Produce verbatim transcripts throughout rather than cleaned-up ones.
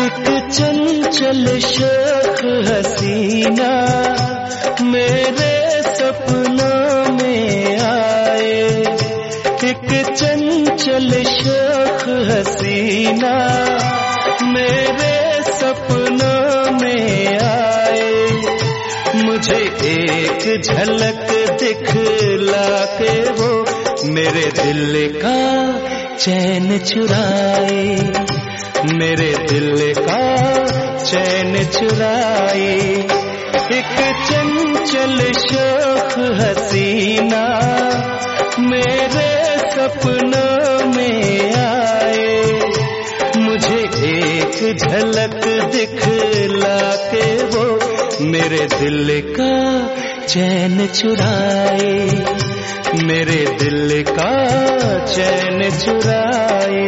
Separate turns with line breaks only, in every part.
एक चंचल शौक हसीना मेरे सपनों में आए, एक चंचल शौक हसीना मेरे सपनों में आए, मुझे एक झलक दिखला के वो मेरे दिल का चैन चुराए, मेरे दिल का चैन चुराए। एक चंचल शौक हसीना मेरे सपनों में आए, मुझे एक झलक दिखला के वो मेरे दिल का चैन चुराए, मेरे दिल का चैन चुराए।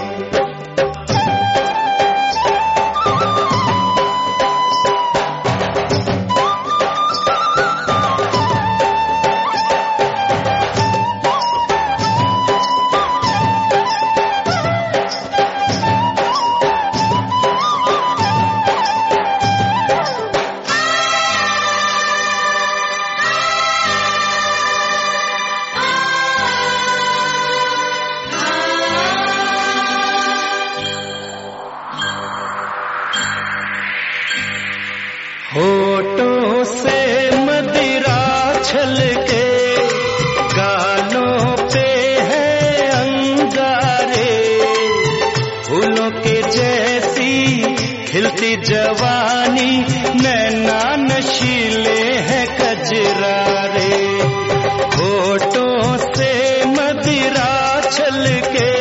होठों से मदिरा छलके, गालों पे है अंगारे, फूलों के जैसी खिलती जवानी, नैना नशीले हैं कजरारे। होठों से मदिरा छलके,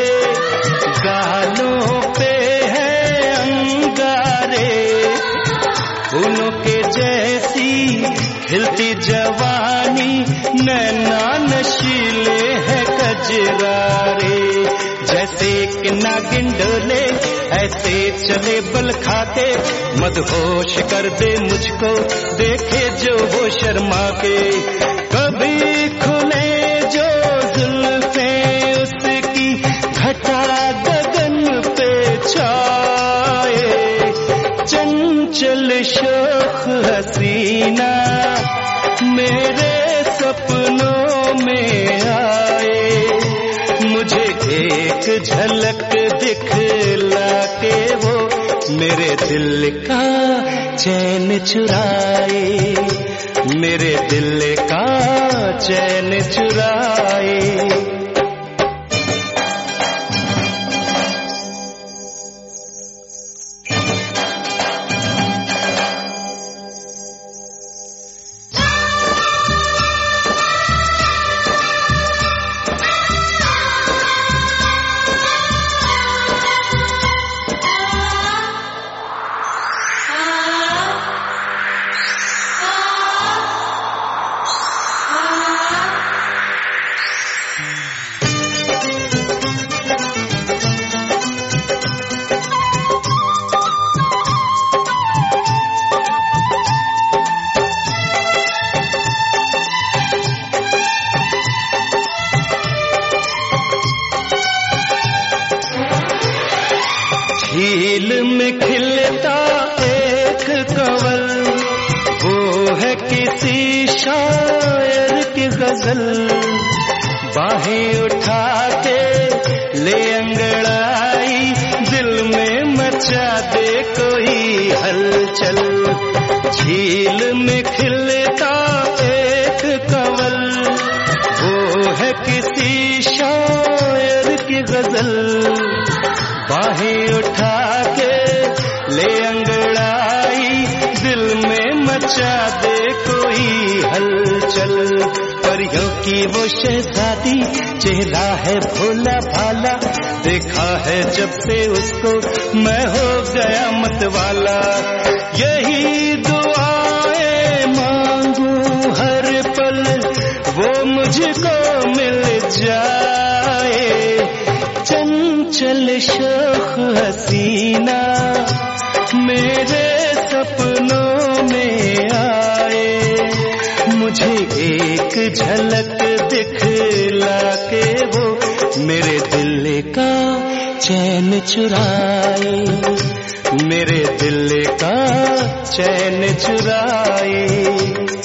गालों पे है अंगारे, फूलों के जैसी खिलती जवानी, नैना नशीले है कजरारे। जैसे कि नागिन डोले ऐसे चले बल खाके, मदहोश कर दे मुझको देखे जो वो शर्मा के। कभी खुले जो जुल्फे उसकी घटा गगन पे छाए, चंचल शौक हसीना मेरे सपनों में आए, मुझे एक झलक दिखला के वो मेरे दिल का चैन चुराए, मेरे दिल का चैन चुराए। झील में खिलता एक कंवल, वो है किसी शायर की गजल, बाहें उठा के ले अंगड़ाई, दिल में मचा दे कोई हलचल। झील में खिलता एक कंवल, वो है किसी शायर की गजल, बाहें उठा के ले अंगड़ाई, दिल में मचा दे कोई हलचल। परियों की वो शहजादी, चेहरा है भोला भाला, देखा है जब से उसको मैं हो गया मतवाला। यही दुआएं मांगू हर पल वो मुझको मिल जाए, चंचल शौक हसीना मेरे सपनों में आए, मुझे एक झलक दिखला के वो मेरे दिल का चैन चुराए, मेरे दिल का चैन चुराए।